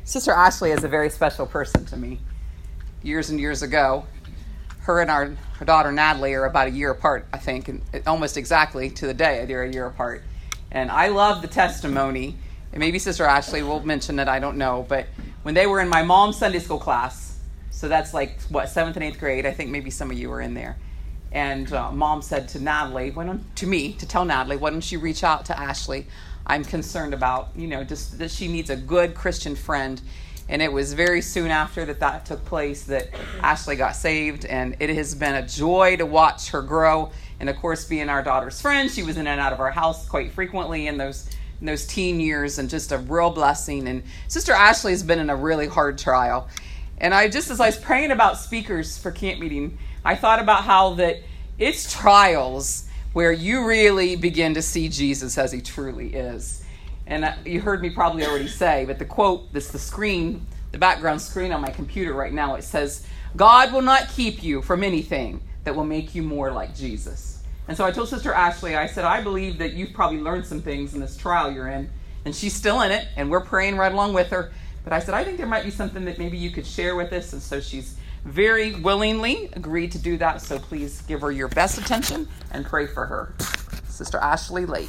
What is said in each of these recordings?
Sister Ashley is a very special person to me. Years and years ago, her and her daughter Natalie are about a year apart, I think, and almost exactly to the day they're a year apart. And I love the testimony, and maybe Sister Ashley will mention it, I don't know, but when they were in my mom's Sunday school class, so that's like, 7th and 8th grade, I think maybe some of you were in there, and Mom said to Natalie, to tell Natalie, why don't you reach out to Ashley? I'm concerned about, just that she needs a good Christian friend. And it was very soon after that took place that Ashley got saved. And it has been a joy to watch her grow. And of course, being our daughter's friend, she was in and out of our house quite frequently in those teen years, and just a real blessing. And Sister Ashley has been in a really hard trial. And as I was praying about speakers for camp meeting, I thought about how that it's trials where you really begin to see Jesus as he truly is. And you heard me probably already say, but the quote, that's the background screen on my computer right now, it says, God will not keep you from anything that will make you more like Jesus. And so I told Sister Ashley, I said, I believe that you've probably learned some things in this trial you're in, and she's still in it, and we're praying right along with her. But I said, I think there might be something that maybe you could share with us. And so she's very willingly agreed to do that. So please give her your best attention and pray for her. Sister Ashley Lake.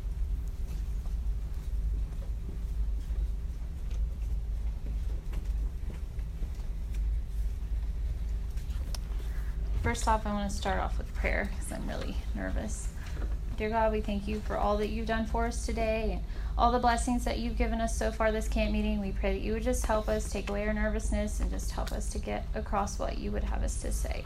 First off, I want to start off with prayer because I'm really nervous. Dear God, we thank you for all that you've done for us today and all the blessings that you've given us so far this camp meeting. We pray that you would just help us take away our nervousness and just help us to get across what you would have us to say.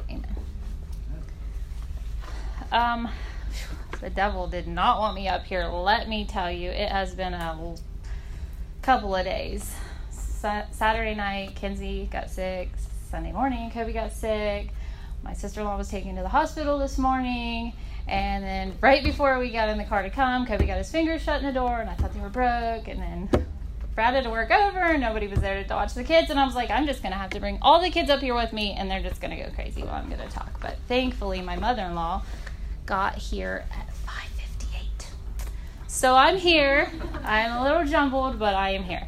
Amen. The devil did not want me up here. Let me tell you, it has been a couple of days. Saturday night, Kenzie got sick. Sunday morning, Kobe got sick. My sister-in-law was taken to the hospital this morning. And then right before we got in the car to come, Kobe got his fingers shut in the door, and I thought they were broke. And then Brad had to work over, and nobody was there to watch the kids. And I was like, I'm just going to have to bring all the kids up here with me, and they're just going to go crazy while I'm going to talk. But thankfully, my mother-in-law got here at 5:58. So I'm here. I'm a little jumbled, but I am here.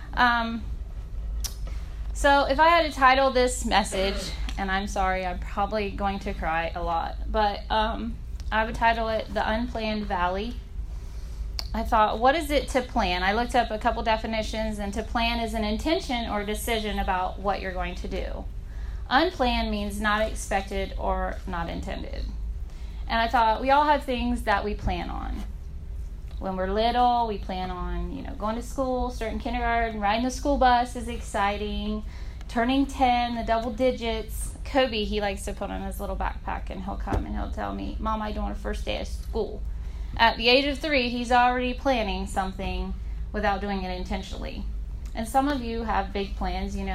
So if I had to title this message, and I'm sorry, I'm probably going to cry a lot, but I would title it The Unplanned Valley. I thought, what is it to plan? I looked up a couple definitions, and to plan is an intention or decision about what you're going to do. Unplanned means not expected or not intended. And I thought, we all have things that we plan on. When we're little, we plan on, going to school, starting kindergarten, riding the school bus is exciting, turning 10, the double digits. Kobe, he likes to put on his little backpack, and he'll come and he'll tell me, Mom, I don't want a first day of school. At the age of 3, he's already planning something without doing it intentionally. And some of you have big plans. You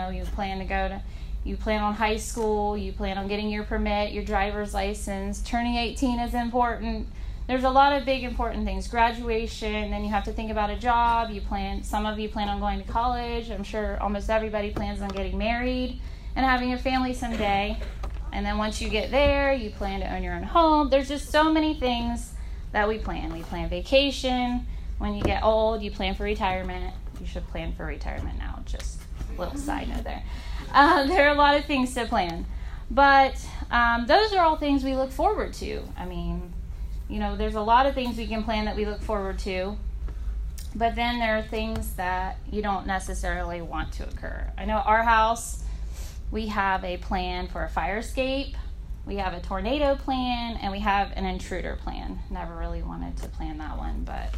plan on high school, you plan on getting your permit, your driver's license, turning 18 is important. There's a lot of big important things. Graduation, then you have to think about a job. Some of you plan on going to college. I'm sure almost everybody plans on getting married and having a family someday. And then once you get there, you plan to own your own home. There's just so many things that we plan. We plan vacation. When you get old, you plan for retirement. You should plan for retirement now. Just a little side note there. There are a lot of things to plan. But those are all things we look forward to. I mean, there's a lot of things we can plan that we look forward to. But then there are things that you don't necessarily want to occur. I know at our house, we have a plan for a fire escape, we have a tornado plan, and we have an intruder plan. Never really wanted to plan that one, but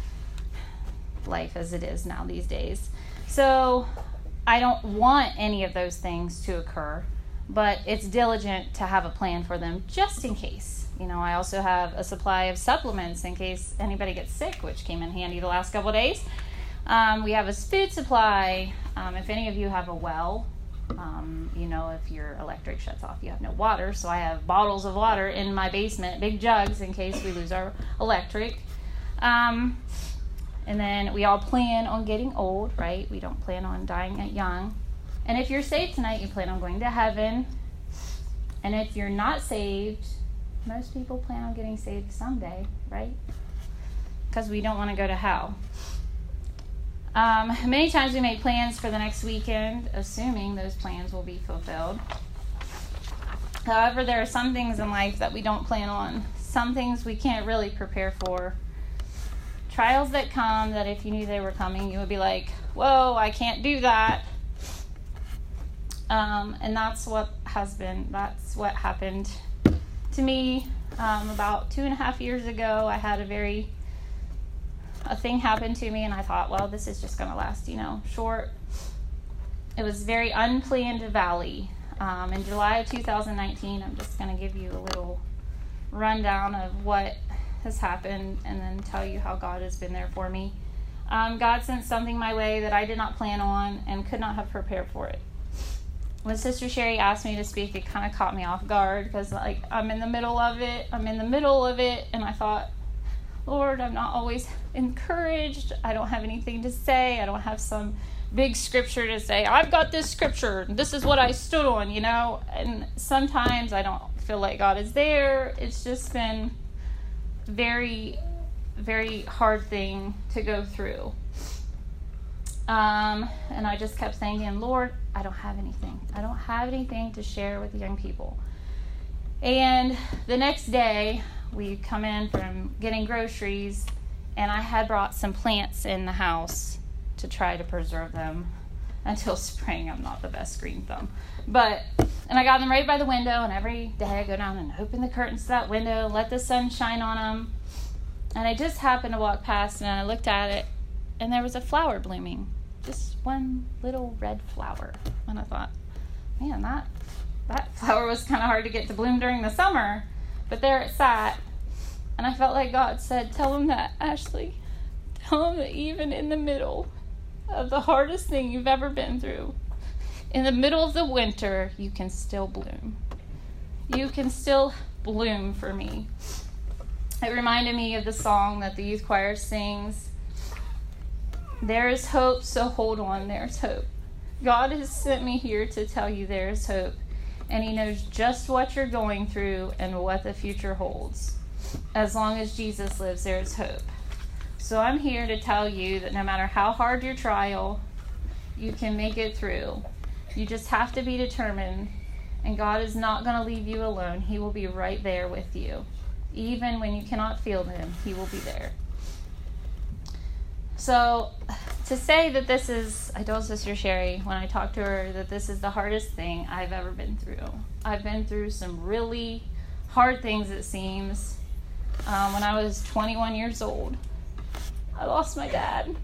life as it is now these days. So I don't want any of those things to occur, but it's diligent to have a plan for them just in case. I also have a supply of supplements in case anybody gets sick, which came in handy the last couple of days. We have a food supply. If any of you have a well, if your electric shuts off, you have no water. So I have bottles of water in my basement, big jugs, in case we lose our electric. And then we all plan on getting old, right? We don't plan on dying at young. And if you're saved tonight, you plan on going to heaven. And if you're not saved, most people plan on getting saved someday, right? Because we don't want to go to hell. Many times we make plans for the next weekend, assuming those plans will be fulfilled. However, there are some things in life that we don't plan on. Some things we can't really prepare for. Trials that come that if you knew they were coming, you would be like, whoa, I can't do that. And that's what happened to me about 2.5 years ago. I had a thing happen to me, and I thought, well, this is just going to last, short. It was very unplanned valley. In July of 2019, I'm just going to give you a little rundown of what has happened and then tell you how God has been there for me. God sent something my way that I did not plan on and could not have prepared for it. When Sister Sherry asked me to speak, it kind of caught me off guard because I'm in the middle of it, and I thought, Lord, I'm not always encouraged. I don't have anything to say. I don't have some big scripture to say, I've got this scripture, this is what I stood on, and sometimes I don't feel like God is there. It's just been very, very hard thing to go through. And I just kept thinking, Lord, I don't have anything. I don't have anything to share with the young people. And the next day, we come in from getting groceries, and I had brought some plants in the house to try to preserve them until spring. I'm not the best green thumb. And I got them right by the window, and every day I go down and open the curtains to that window, let the sun shine on them. And I just happened to walk past, and I looked at it, and there was a flower blooming. Just one little red flower. And I thought, man, that flower was kind of hard to get to bloom during the summer. But there it sat. And I felt like God said, tell them that, Ashley. Tell them that even in the middle of the hardest thing you've ever been through, in the middle of the winter, you can still bloom. You can still bloom for me. It reminded me of the song that the youth choir sings. There is hope, so hold on, there's hope. God has sent me here to tell you there is hope, and He knows just what you're going through and what the future holds. As long as Jesus lives, there is hope. So I'm here to tell you that no matter how hard your trial, you can make it through. You just have to be determined, and God is not going to leave you alone. He will be right there with you. Even when you cannot feel Him, He will be there. So to say that this is, I told Sister Sherry when I talked to her that this is the hardest thing I've ever been through. I've been through some really hard things, it seems. When I was 21 years old, I lost my dad.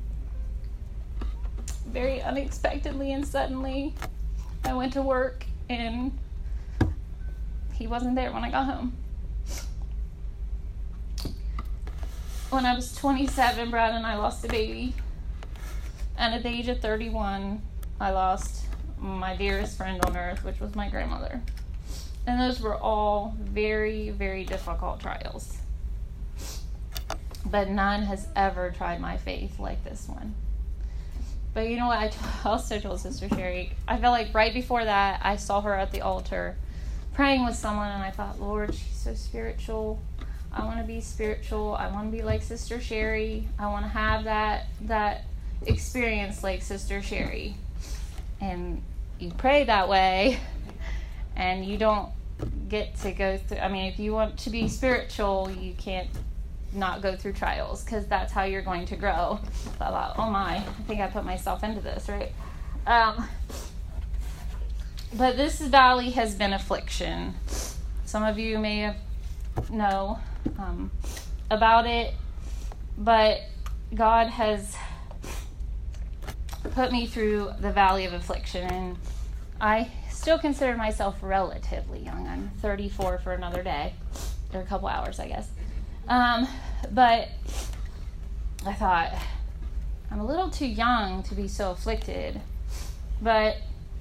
Very unexpectedly and suddenly. I went to work and he wasn't there when I got home. When I was 27, Brad and I lost a baby. And at the age of 31, I lost my dearest friend on earth, which was my grandmother. And those were all very, very difficult trials. But none has ever tried my faith like this one. But you know what? I also told Sister Sherry, I felt like right before that, I saw her at the altar praying with someone, and I thought, Lord, she's so spiritual. I want to be spiritual. I want to be like Sister Sherry. I want to have that experience like Sister Sherry. And you pray that way, and you don't get to go through. I mean, if you want to be spiritual, you can't not go through trials, because that's how you're going to grow. So I thought, oh my, I think I put myself into this, right? But this valley has been affliction. Some of you may know about it, but God has put me through the valley of affliction, and I still consider myself relatively young. I'm 34 for another day, or a couple hours, I guess. But I thought, I'm a little too young to be so afflicted. But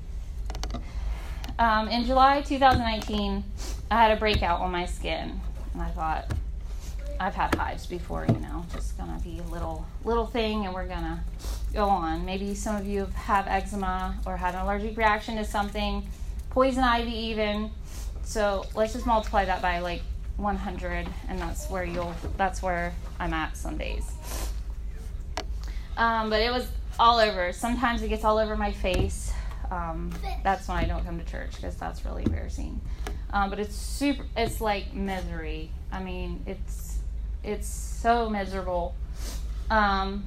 in July 2019, I had a breakout on my skin. And I thought, I've had hives before, just going to be a little thing, and we're going to go on. Maybe some of you have eczema or had an allergic reaction to something, poison ivy even. So let's just multiply that by like 100, and that's where I'm at some days. But it was all over. Sometimes it gets all over my face. That's when I don't come to church, because that's really embarrassing. But it's like misery. I mean, it's so miserable. And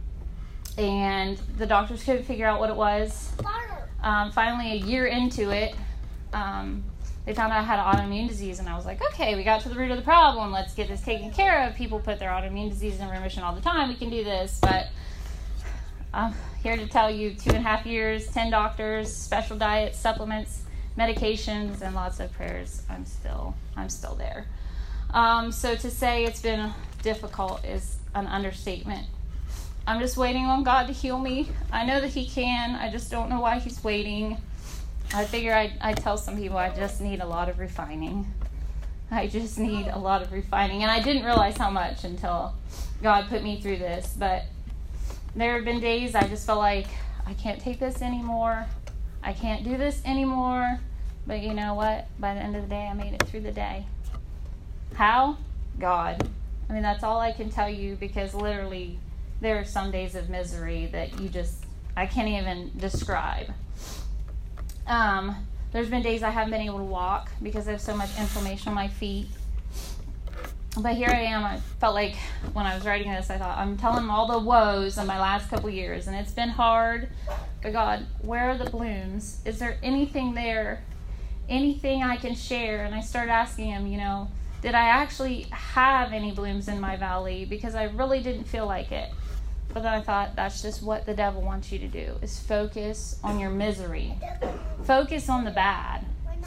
the doctors couldn't figure out what it was. Finally, a year into it, they found out I had an autoimmune disease, and I was like, okay, we got to the root of the problem. Let's get this taken care of. People put their autoimmune disease in remission all the time. We can do this. But I'm here to tell you, 2.5 years, 10 doctors, special diets, supplements, medications, and lots of prayers. I'm still there. So to say it's been difficult is an understatement. I'm just waiting on God to heal me. I know that He can. I just don't know why He's waiting. I figure I tell some people I just need a lot of refining. I just need a lot of refining. And I didn't realize how much until God put me through this. But there have been days I just felt like I can't take this anymore. I can't do this anymore. But you know what? By the end of the day, I made it through the day. How? God. I mean, that's all I can tell you, because literally there are some days of misery that I can't even describe. There's been days I haven't been able to walk because I have so much inflammation on my feet. But here I am. I felt like when I was writing this, I thought, I'm telling all the woes of my last couple years, and it's been hard. But God, where are the blooms? Is there anything there? Anything I can share? And I started asking Him, did I actually have any blooms in my valley? Because I really didn't feel like it. But then I thought, that's just what the devil wants you to do, is focus on your misery. Focus on the bad.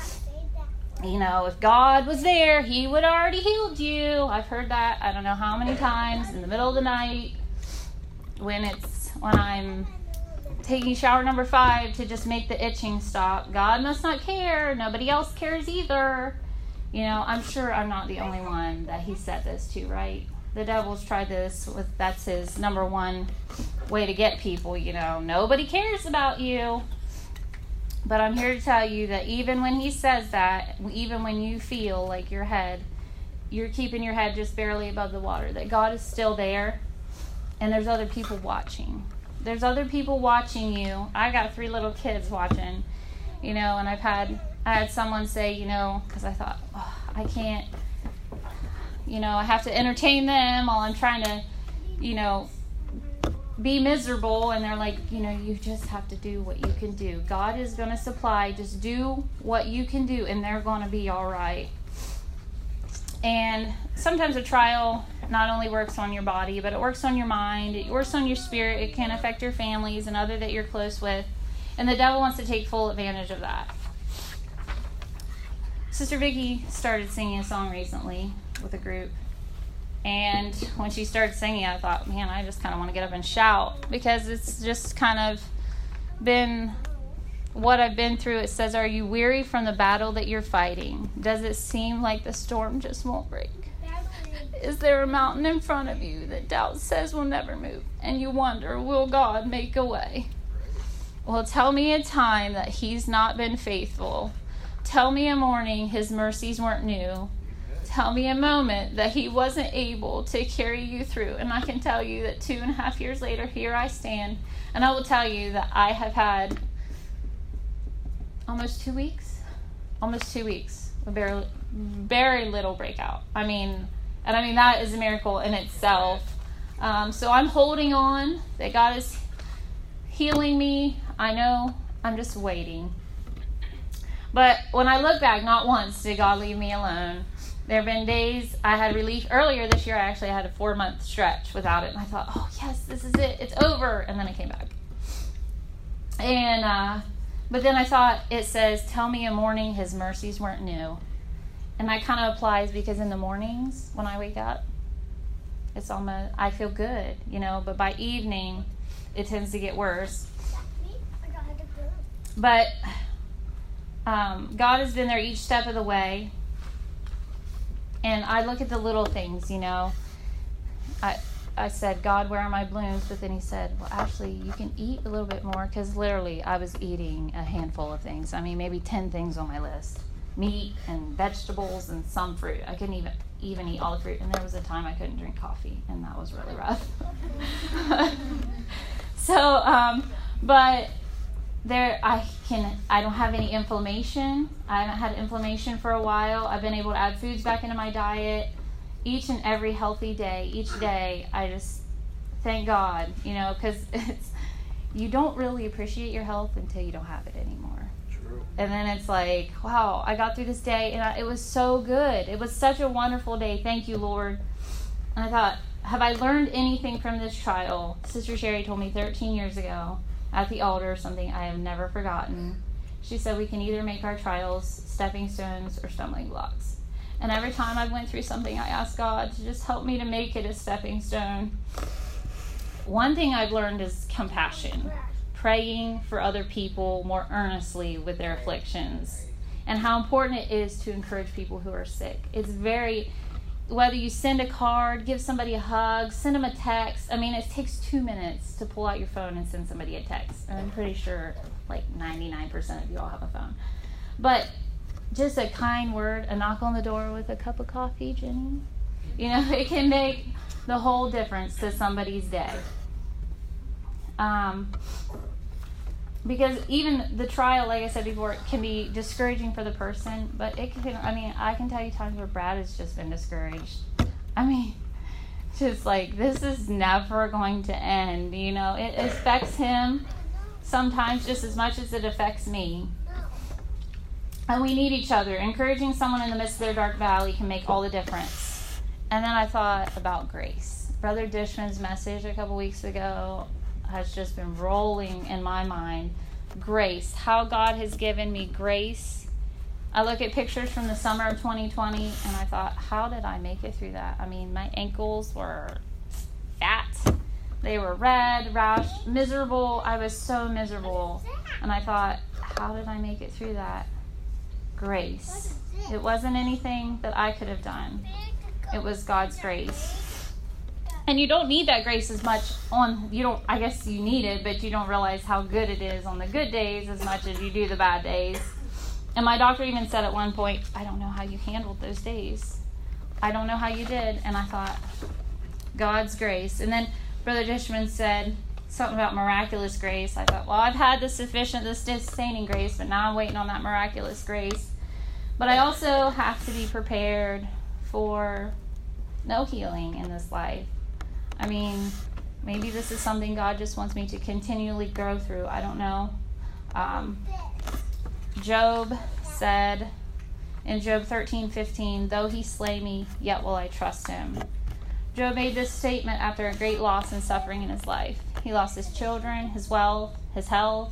If God was there, He would already healed you. I've heard that I don't know how many times in the middle of the night when I'm taking shower number 5 to just make the itching stop. God must not care. Nobody else cares either. I'm sure I'm not the only one that He said this to, right? The devil's tried this that's his number one way to get people, nobody cares about you. But I'm here to tell you that even when he says that, even when you feel like you're keeping your head just barely above the water, that God is still there, and there's other people watching. There's other people watching you. I got 3 little kids watching, and I had someone say, because I thought, I can't, I have to entertain them while I'm trying to, be miserable. And they're like, you just have to do what you can do. God is going to supply. Just do what you can do, and they're going to be all right. And sometimes a trial not only works on your body, but it works on your mind. It works on your spirit. It can affect your families and other that you're close with. And the devil wants to take full advantage of that. Sister Vicki started singing a song recently with a group. And when she started singing, I thought, man, I just kind of want to get up and shout, because it's just kind of been what I've been through. It says, are you weary from the battle that you're fighting? Does it seem like the storm just won't break? Is there a mountain in front of you that doubt says will never move? And you wonder, will God make a way? Well, tell me a time that He's not been faithful. Tell me a morning His mercies weren't new. Tell me a moment that He wasn't able to carry you through. And I can tell you that 2.5 years later, here I stand. And I will tell you that I have had almost 2 weeks, a very little breakout. I mean, that is a miracle in itself. So I'm holding on, that God is healing me. I know, I'm just waiting. But when I look back, not once did God leave me alone. There have been days I had relief. Earlier this year, I actually had a 4-month stretch without it. And I thought, oh, yes, this is it. It's over. And then I came back. And, but then I thought, it says, tell me a morning His mercies weren't new. And that kind of applies, because in the mornings when I wake up, I feel good, but by evening, it tends to get worse. But God has been there each step of the way. And I look at the little things, I said, God, where are my blooms? But then He said, well, actually, you can eat a little bit more, because literally I was eating a handful of things. I mean, maybe 10 things on my list. Meat and vegetables and some fruit. I couldn't even even eat all the fruit. And there was a time I couldn't drink coffee, and that was really rough. But I don't have any inflammation. I haven't had inflammation for a while. I've been able to add foods back into my diet each and every healthy day. Each day, I just thank God, because you don't really appreciate your health until you don't have it anymore. True. And then it's like, wow, I got through this day, and it was so good. It was such a wonderful day. Thank you, Lord. And I thought, have I learned anything from this trial? Sister Sherry told me 13 years ago at the altar something I have never forgotten. She said we can either make our trials stepping stones or stumbling blocks. And every time I went through something, I asked God to just help me to make it a stepping stone. One thing I've learned is compassion, praying for other people more earnestly with their afflictions, and how important it is to encourage people who are sick. It's whether you send a card, give somebody a hug, send them a text. I mean, it takes 2 minutes to pull out your phone and send somebody a text. And I'm pretty sure like 99% of you all have a phone. But just a kind word, a knock on the door with a cup of coffee, Jenny. It can make the whole difference to somebody's day. Because even the trial, like I said before, it can be discouraging for the person, but I can tell you times where Brad has just been discouraged. Just like, this is never going to end, It affects him sometimes just as much as it affects me. And we need each other. Encouraging someone in the midst of their dark valley can make all the difference. And then I thought about grace. Brother Dishman's message a couple weeks ago has just been rolling in my mind. Grace. How God has given me grace. I look at pictures from the summer of 2020 and I thought, how did I make it through that? My ankles were fat. They were red, rashed, miserable. I was so miserable. And I thought, how did I make it through that? Grace. It wasn't anything that I could have done. It was God's grace. And you don't need that grace as much I guess you need it, but you don't realize how good it is on the good days as much as you do the bad days. And my doctor even said at one point, I don't know how you handled those days. I don't know how you did. And I thought, God's grace. And then Brother Dishman said something about miraculous grace. I thought, well, I've had the sustaining grace, but now I'm waiting on that miraculous grace. But I also have to be prepared for no healing in this life. Maybe this is something God just wants me to continually grow through. I don't know. Job said in Job 13:15, though he slay me, yet will I trust him. Job made this statement after a great loss and suffering in his life. He lost his children, his wealth, his health.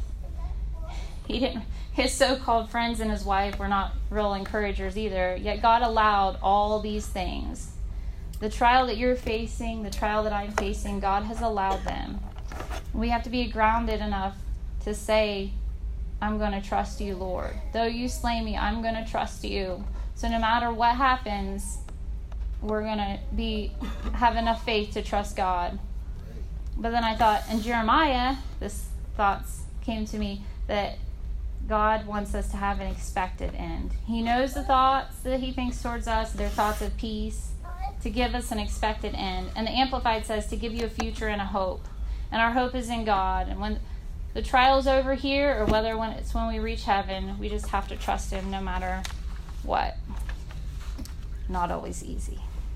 His so-called friends and his wife were not real encouragers either, yet God allowed all these things. The trial that you're facing, the trial that I'm facing, God has allowed them. We have to be grounded enough to say, I'm going to trust you, Lord. Though you slay me, I'm going to trust you. So no matter what happens, we're going to have enough faith to trust God. But then I thought, in Jeremiah, this thoughts came to me that God wants us to have an expected end. He knows the thoughts that he thinks towards us. They're thoughts of peace, to give us an expected end. And the Amplified says to give you a future and a hope. And our hope is in God. And when the trial's over here, or whether when we reach heaven, we just have to trust him no matter what. Not always easy.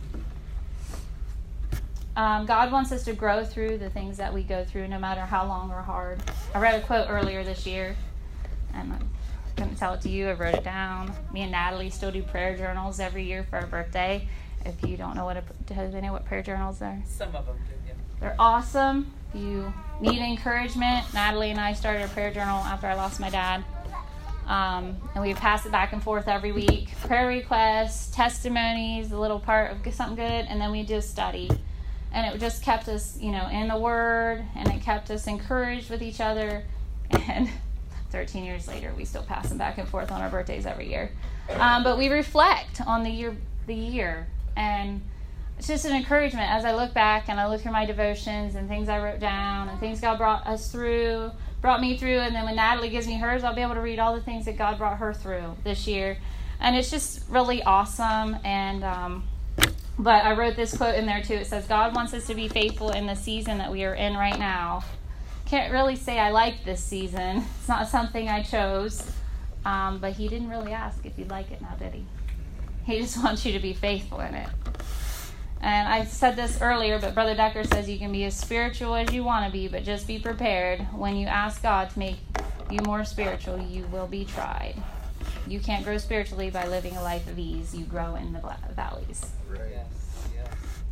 God wants us to grow through the things that we go through, no matter how long or hard. I read a quote earlier this year, and I'm going to tell it to you. I wrote it down. Me and Natalie still do prayer journals every year for our birthday. If you don't know do they know what prayer journals are? Some of them do, yeah. They're awesome. If you need encouragement, Natalie and I started a prayer journal after I lost my dad. And we pass it back and forth every week. Prayer requests, testimonies, a little part of something good, and then we just study. And it just kept us, in the Word, and it kept us encouraged with each other. And 13 years later, we still pass them back and forth on our birthdays every year. But we reflect on the year. And it's just an encouragement as I look back and I look through my devotions and things I wrote down and things God brought me through. And then when Natalie gives me hers, I'll be able to read all the things that God brought her through this year. And it's just really awesome. And But I wrote this quote in there too. It says, God wants us to be faithful in the season that we are in right now. Can't really say I like this season. It's not something I chose. But he didn't really ask if you'd like it now, did he? He just wants you to be faithful in it. And I said this earlier, but Brother Decker says you can be as spiritual as you want to be, but just be prepared. When you ask God to make you more spiritual, you will be tried. You can't grow spiritually by living a life of ease. You grow in the valleys. Right. Yes.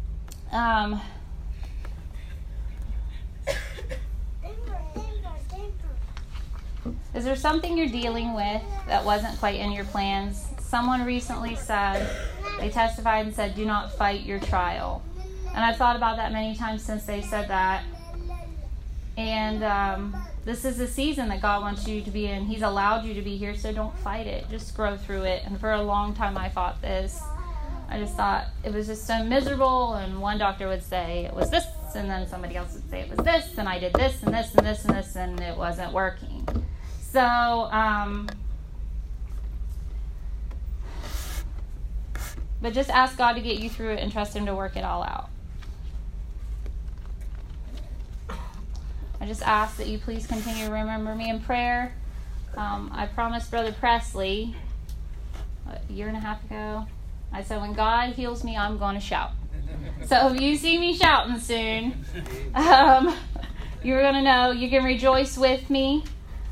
Is there something you're dealing with that wasn't quite in your plans? Someone recently said, they testified and said, do not fight your trial. And I've thought about that many times since they said that. And this is the season that God wants you to be in. He's allowed you to be here, so don't fight it. Just grow through it. And for a long time I fought this. I just thought it was just so miserable, and one doctor would say it was this, and then somebody else would say it was this, and I did this and this and this and this, and it wasn't working. So, but just ask God to get you through it and trust Him to work it all out. I just ask that you please continue to remember me in prayer. I promised Brother Presley a year and a half ago, I said, when God heals me, I'm going to shout. So if you see me shouting soon, you're going to know. You can rejoice with me.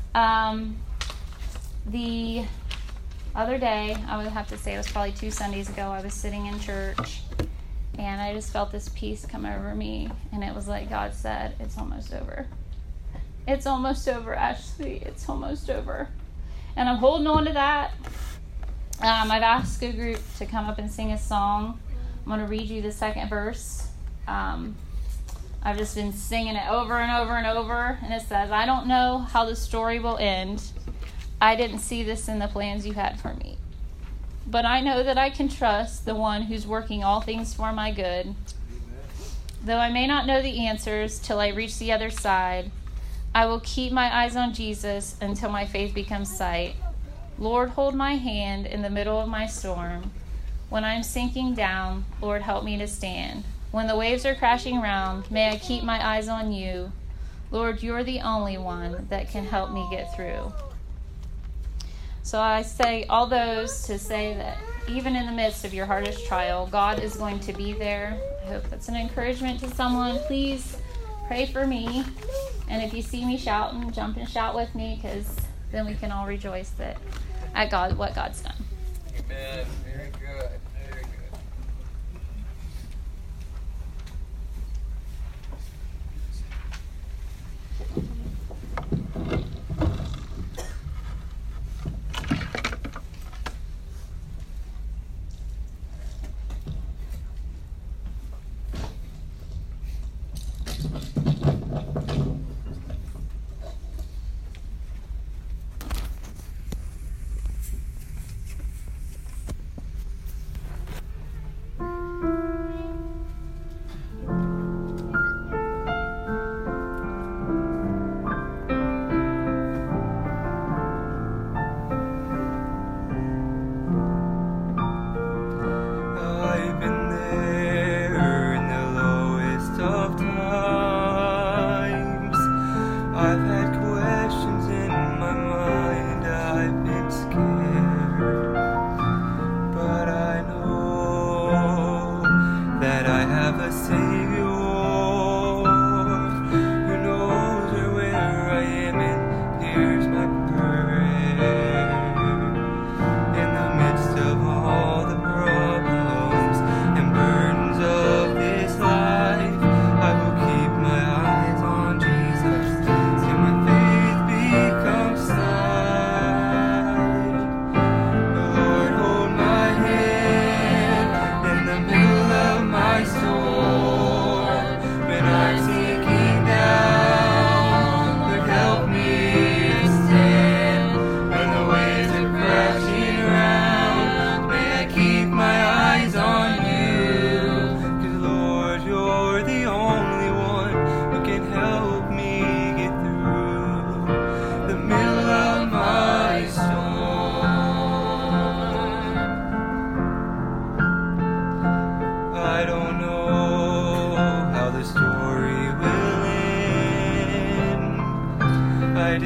The other day, I would have to say it was probably 2 Sundays ago, I was sitting in church, and I just felt this peace come over me, and it was like God said, it's almost over. It's almost over, Ashley. It's almost over. And I'm holding on to that. I've asked a group to come up and sing a song. I'm going to read you the second verse. I've just been singing it over and over and over. And it says, I don't know how the story will end. I didn't see this in the plans you had for me. But I know that I can trust the one who's working all things for my good. Amen. Though I may not know the answers till I reach the other side, I will keep my eyes on Jesus until my faith becomes sight. Lord, hold my hand in the middle of my storm. When I'm sinking down, Lord, help me to stand. When the waves are crashing round, may I keep my eyes on you. Lord, you're the only one that can help me get through. So I say all those to say that even in the midst of your hardest trial, God is going to be there. I hope that's an encouragement to someone. Please pray for me. And if you see me shouting, jump and shout with me, because then we can all rejoice that at God, what God's done. Amen. Very good. Very good.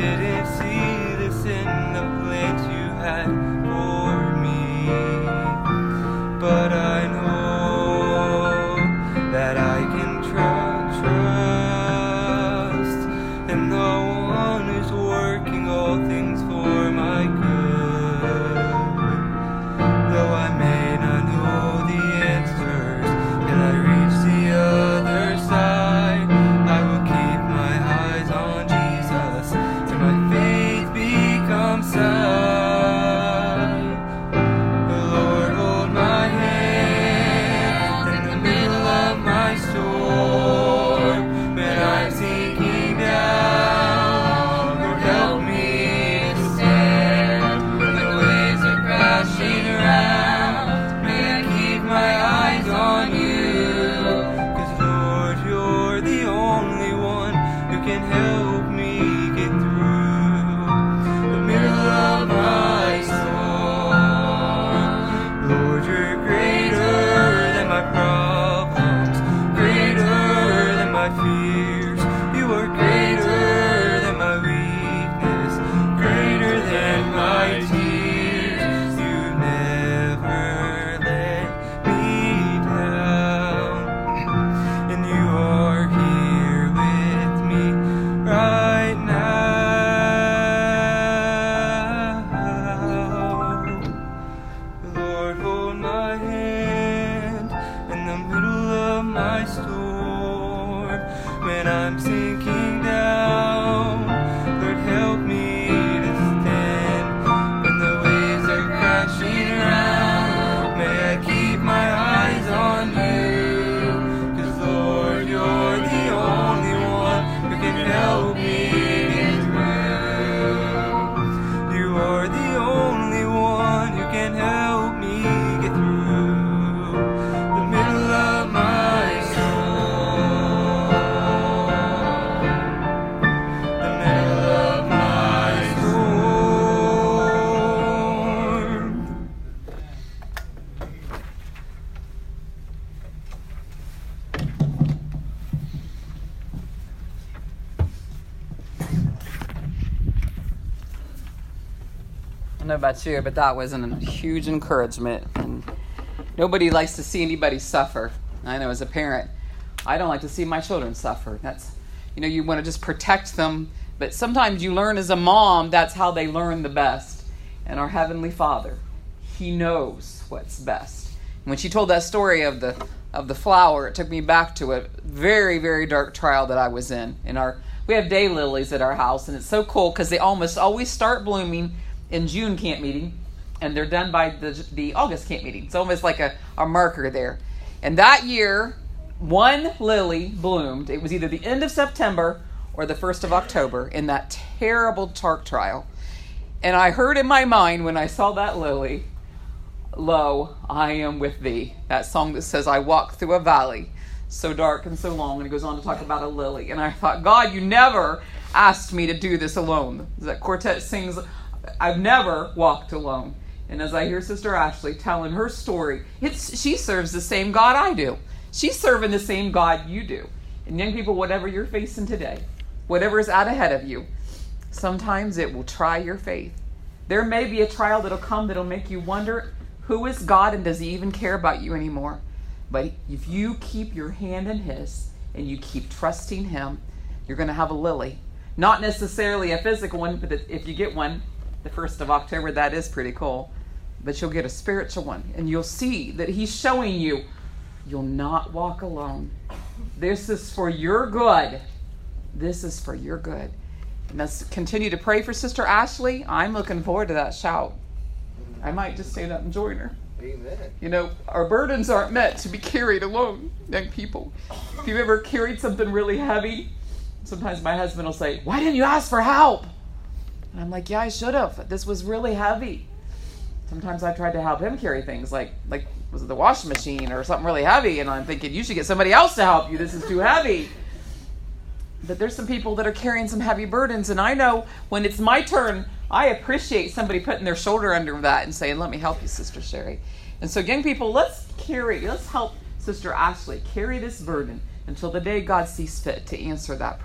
didn't see this in the plans you had for me, but I know that I can trust in the one who's working all things for my good. Though I may not know the answers, till I reach the other side, I will keep my eyes on Jesus till my faith becomes sight. The Lord hold my hand in the middle of my storm. When I'm sinking down, Lord help me to stand. When the waves are crashing around, may I keep my eyes on you. 'Cause Lord, you're the only one who can help me get through the middle of my storm. Lord, you're greater than my problems, greater than my fears. You are greater than my weakness, greater than my tears. You never let me down, and you are here with me right now. Lord, hold my hand in the middle of my storm. When I'm sinking down, Lord, help me to stand. When the waves are crashing around, may I keep my eyes on you. 'Cause Lord, you're the only one who can help me get through. You are the only one who can help me get through the middle of my storm. The middle of my storm. I don't know about you, but that was a huge encouragement. And nobody likes to see anybody suffer. I know as a parent, I don't like to see my children suffer. That's, you want to just protect them. But sometimes you learn as a mom, that's how they learn the best. And our Heavenly Father, He knows what's best. And when she told that story of the flower, it took me back to a very, very dark trial that I was in. We have daylilies at our house, and it's so cool because they almost always start blooming in June camp meeting, and they're done by the August camp meeting. It's almost like a marker there. And that year, one lily bloomed. It was either the end of September or the 1st of October in that terrible dark trial. And I heard in my mind when I saw that lily, "Lo, I am with thee." That song that says, "I walk through a valley so dark and so long," and it goes on to talk about a lily. And I thought, God, you never asked me to do this alone. That quartet sings, "I've never walked alone." And as I hear Sister Ashley telling her story, she serves the same God I do. She's serving the same God you do. And young people, whatever you're facing today, whatever is out ahead of you, sometimes it will try your faith. There may be a trial that'll come that'll make you wonder, who is God and does He even care about you anymore? But if you keep your hand in His and you keep trusting Him, you're going to have a lily. Not necessarily a physical one, but if you get one, the 1st of October, that is pretty cool. But you'll get a spiritual one, and you'll see that He's showing you you'll not walk alone. This is for your good. This is for your good. And let's continue to pray for Sister Ashley. I'm looking forward to that shout. I might just stand up and join her. Amen. Our burdens aren't meant to be carried alone, young people. If you've ever carried something really heavy, sometimes my husband will say, "Why didn't you ask for help?" And I'm like, "Yeah, I should have. This was really heavy." Sometimes I've tried to help him carry things like was it the washing machine or something really heavy, and I'm thinking, you should get somebody else to help you. This is too heavy. But there's some people that are carrying some heavy burdens, and I know when it's my turn, I appreciate somebody putting their shoulder under that and saying, "Let me help you, Sister Sherry." And so young people, let's help Sister Ashley carry this burden until the day God sees fit to answer that prayer.